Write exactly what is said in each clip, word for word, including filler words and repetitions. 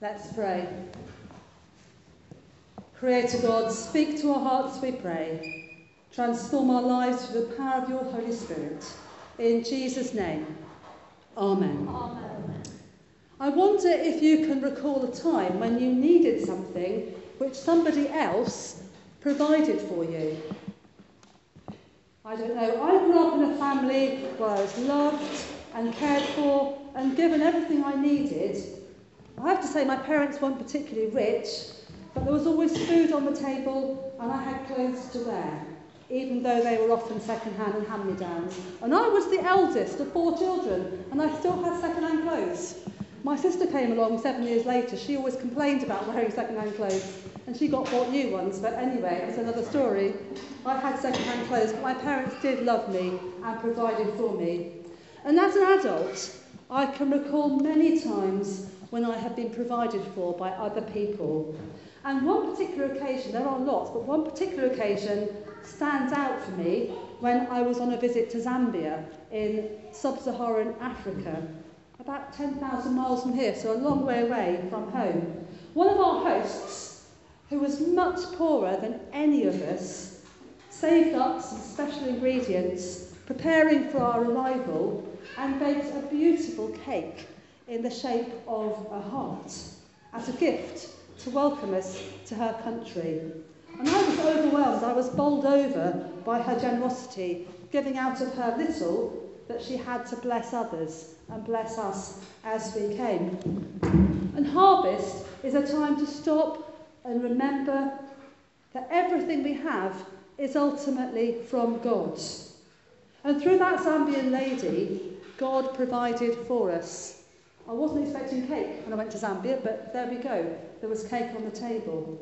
Let's pray. Creator God, speak to our hearts, we pray. Transform our lives through the power of your Holy Spirit. In Jesus' name, Amen. Amen. I wonder if you can recall a time when you needed something which somebody else provided for you. I don't know, I grew up in a family where I was loved and cared for and given everything I needed. I have to say my parents weren't particularly rich, but there was always food on the table and I had clothes to wear, even though they were often second-hand and hand-me-downs. And I was the eldest of four children, and I still had second-hand clothes. My sister came along seven years later. She always complained about wearing second-hand clothes, and she got bought new ones. But anyway, it's another story. I had second-hand clothes, but my parents did love me and provided for me. And as an adult, I can recall many times when I have been provided for by other people. And one particular occasion, there are lots, but one particular occasion stands out for me when I was on a visit to Zambia in sub-Saharan Africa, about ten thousand miles from here, so a long way away from home. One of our hosts, who was much poorer than any of us, saved up some special ingredients, preparing for our arrival, and baked a beautiful cake in the shape of a heart as a gift to welcome us to her country. And I was overwhelmed, I was bowled over by her generosity, giving out of her little that she had to bless others and bless us as we came. And harvest is a time to stop and remember that everything we have is ultimately from God. And through that Zambian lady, God provided for us. I wasn't expecting cake when I went to Zambia, but there we go. There was cake on the table.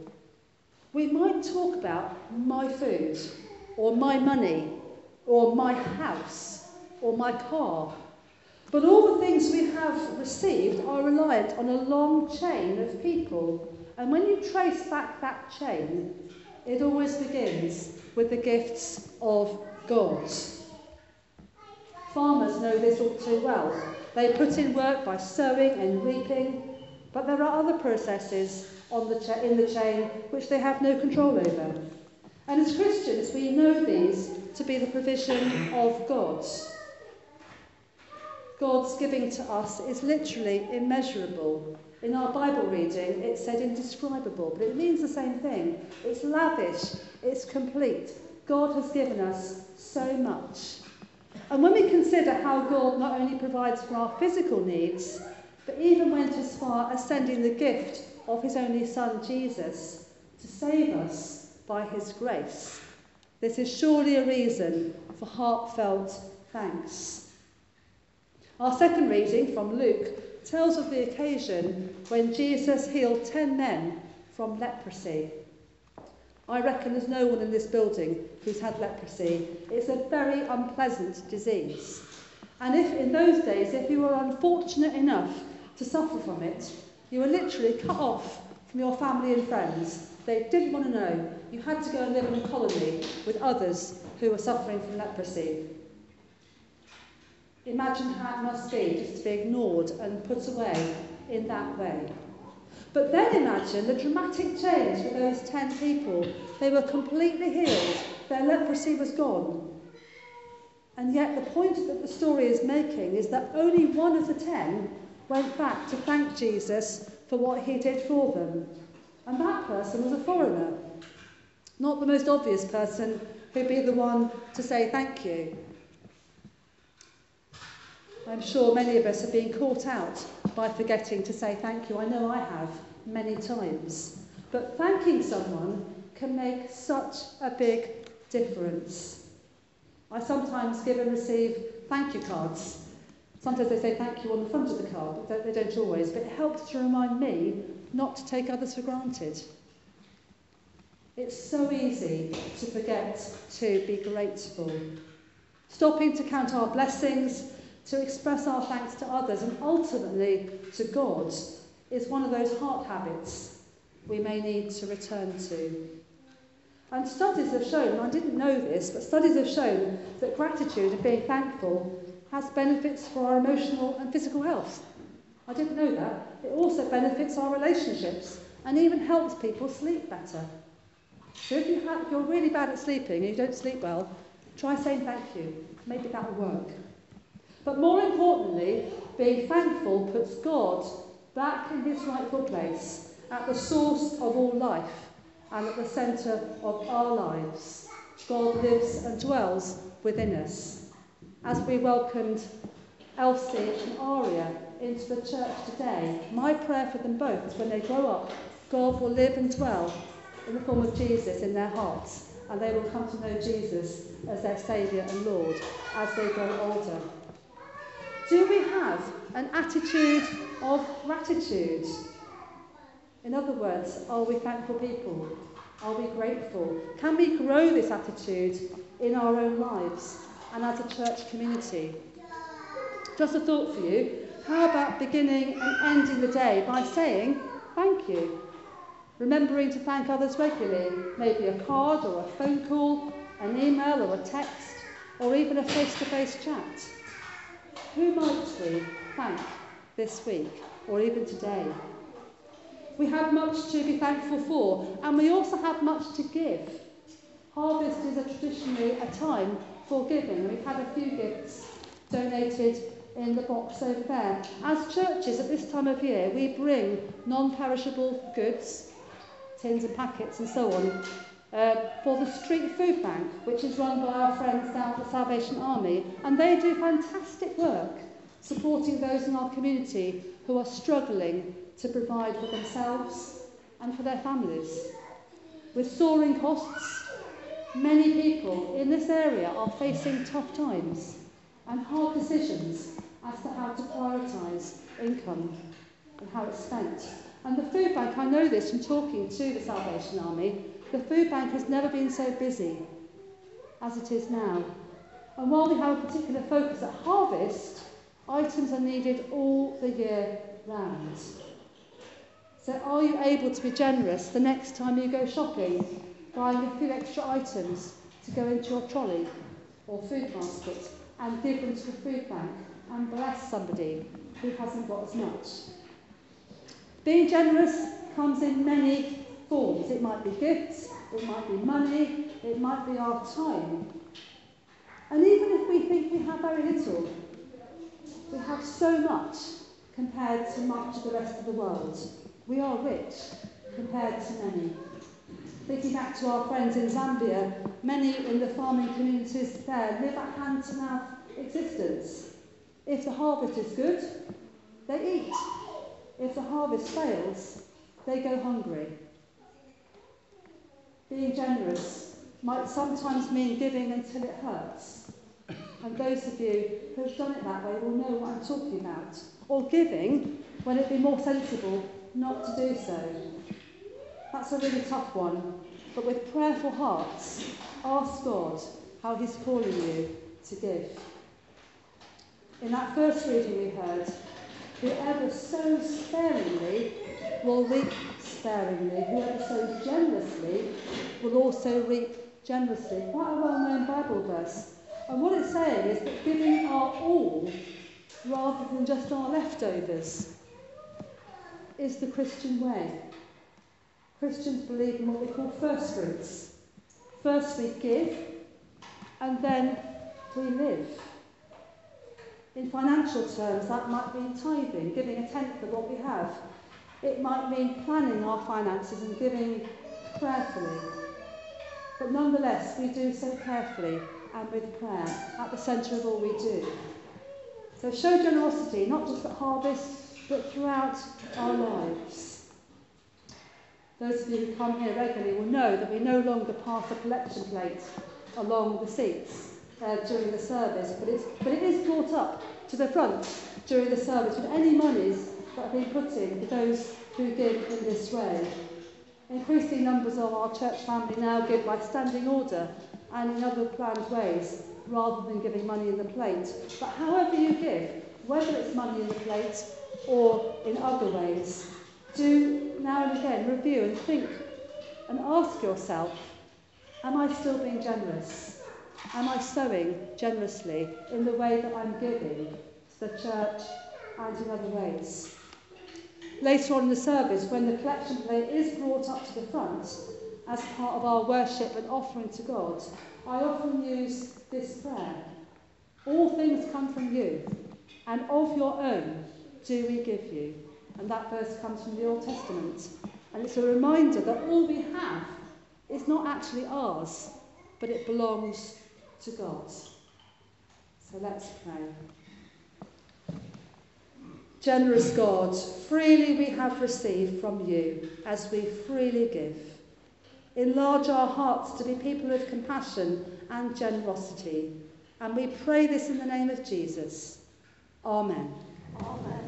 We might talk about my food, or my money, or my house, or my car. But all the things we have received are reliant on a long chain of people. And when you trace back that chain, it always begins with the gifts of God. Farmers know this all too well. They put in work by sowing and reaping, but there are other processes on the cha- in the chain which they have no control over. And as Christians, we know these to be the provision of God. God's giving to us is literally immeasurable. In our Bible reading, it said indescribable, but it means the same thing. It's lavish, it's complete. God has given us so much. And when we consider how God not only provides for our physical needs, but even went as far as sending the gift of his only Son, Jesus, to save us by his grace, this is surely a reason for heartfelt thanks. Our second reading from Luke tells of the occasion when Jesus healed ten men from leprosy. I reckon there's no one in this building who's had leprosy. It's a very unpleasant disease. And if in those days, if you were unfortunate enough to suffer from it, you were literally cut off from your family and friends. They didn't want to know. You had to go and live in a colony with others who were suffering from leprosy. Imagine how it must be just to be ignored and put away in that way. But then imagine the dramatic change for those ten people. They were completely healed. Their leprosy was gone. And yet the point that the story is making is that only one of the ten went back to thank Jesus for what he did for them. And that person was a foreigner. Not the most obvious person who'd be the one to say thank you. I'm sure many of us have been caught out by forgetting to say thank you. I know I have many times. But thanking someone can make such a big difference. I sometimes give and receive thank you cards. Sometimes they say thank you on the front of the card, but they don't always. But it helps to remind me not to take others for granted. It's so easy to forget to be grateful. Stopping to count our blessings, to express our thanks to others, and ultimately to God, is one of those heart habits we may need to return to. And studies have shown, and I didn't know this, but studies have shown that gratitude and being thankful has benefits for our emotional and physical health. I didn't know that. It also benefits our relationships and even helps people sleep better. So if you have, you're really bad at sleeping and you don't sleep well, try saying thank you. Maybe that will work. But more importantly, being thankful puts God back in his rightful place, at the source of all life and at the centre of our lives. God lives and dwells within us. As we welcomed Elsie and Aria into the church today, my prayer for them both is when they grow up, God will live and dwell in the form of Jesus in their hearts, and they will come to know Jesus as their Saviour and Lord as they grow older. Do we have an attitude of gratitude? In other words, are we thankful people? Are we grateful? Can we grow this attitude in our own lives and as a church community? Just a thought for you. How about beginning and ending the day by saying thank you? Remembering to thank others regularly, maybe a card or a phone call, an email or a text, or even a face-to-face chat. Who might we thank this week or even today? We have much to be thankful for, and we also have much to give. Harvest is a traditionally a time for giving. We've had a few gifts donated in the box over there. As churches at this time of year, we bring non-perishable goods, tins and packets and so on, uh, for the Street Food Bank, which is run by our friends down at the Salvation Army, and they do fantastic work supporting those in our community who are struggling to provide for themselves and for their families. With soaring costs, many people in this area are facing tough times and hard decisions as to how to prioritise income and how it's spent. And the food bank, I know this from talking to the Salvation Army, the food bank has never been so busy as it is now. And while we have a particular focus at harvest, items are needed all the year round. So are you able to be generous the next time you go shopping, buying a few extra items to go into your trolley or food basket and give them to the food bank and bless somebody who hasn't got as much? Being generous comes in many forms. It might be gifts, it might be money, it might be our time. And even if we think we have very little, we have so much compared to much of the rest of the world. We are rich compared to many. Thinking back to our friends in Zambia, many in the farming communities there live a hand-to-mouth existence. If the harvest is good, they eat. If the harvest fails, they go hungry. Being generous might sometimes mean giving until it hurts. And those of you who have done it that way will know what I'm talking about. Or giving when it'd be more sensible not to do so. That's a really tough one. But with prayerful hearts, ask God how he's calling you to give. In that first reading we heard, whoever sows sparingly will reap sparingly. Whoever sows generously will also reap generously. Quite a well-known Bible verse. And what it's saying is that giving our all, rather than just our leftovers, is the Christian way. Christians believe in what we call first fruits. First we give, and then we live. In financial terms, that might mean tithing, giving a tenth of what we have. It might mean planning our finances and giving prayerfully. But nonetheless, we do so carefully and with prayer at the centre of all we do. So show generosity, not just at harvest, but throughout our lives. Those of you who come here regularly will know that we no longer pass a collection plate along the seats uh, during the service, but, it's, but it is brought up to the front during the service with any monies that have been put in for those who give in this way. Increasing numbers of our church family now give by standing order and in other planned ways, rather than giving money in the plate. But however you give, whether it's money in the plate or in other ways, do now and again review and think and ask yourself, am I still being generous? Am I sowing generously in the way that I'm giving to the church and in other ways. Later on in the service, when the collection plate is brought up to the front as part of our worship and offering to God, I often use this prayer. All things come from you, and of your own do we give you. And that verse comes from the Old Testament. And it's a reminder that all we have is not actually ours, but it belongs to God. So let's pray. Generous God, freely we have received from you as we freely give. Enlarge our hearts to be people of compassion and generosity. And we pray this in the name of Jesus. Amen. Amen.